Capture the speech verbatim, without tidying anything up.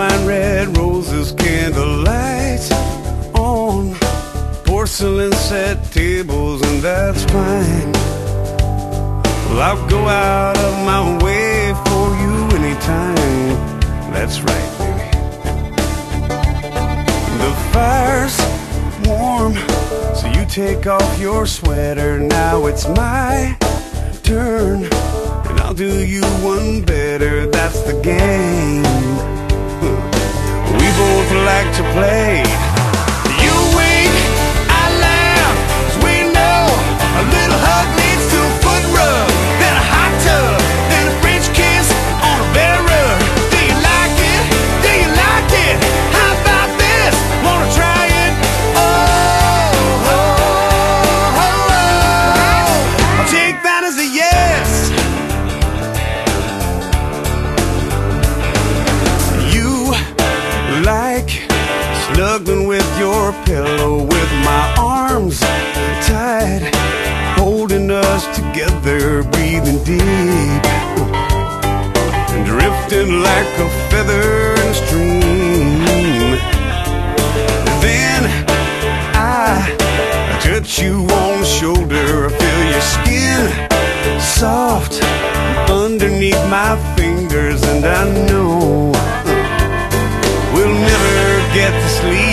wine, red roses, candlelight on porcelain set tables, and that's fine. Well, I'll go out of my way for you anytime. That's right, baby. The fire's warm, so you take off your sweater. Now it's my turn, and I'll do you one better. That's the game. We both like to play. You wink, I laugh, 'cause we know a little hug leads to a foot rub, then a hot tub, then a French kiss on a bear rug. Do you like it? Do you like it? How about this? Wanna try it? Oh, oh, oh, oh. I'll take that as a yes. You like snuggling with your pillow, with my arms tight, holding us together, breathing deep, drifting like a feather in a stream. Then I touch you on the shoulder, feel your skin soft underneath my fingers, and I know we'll never get to sleep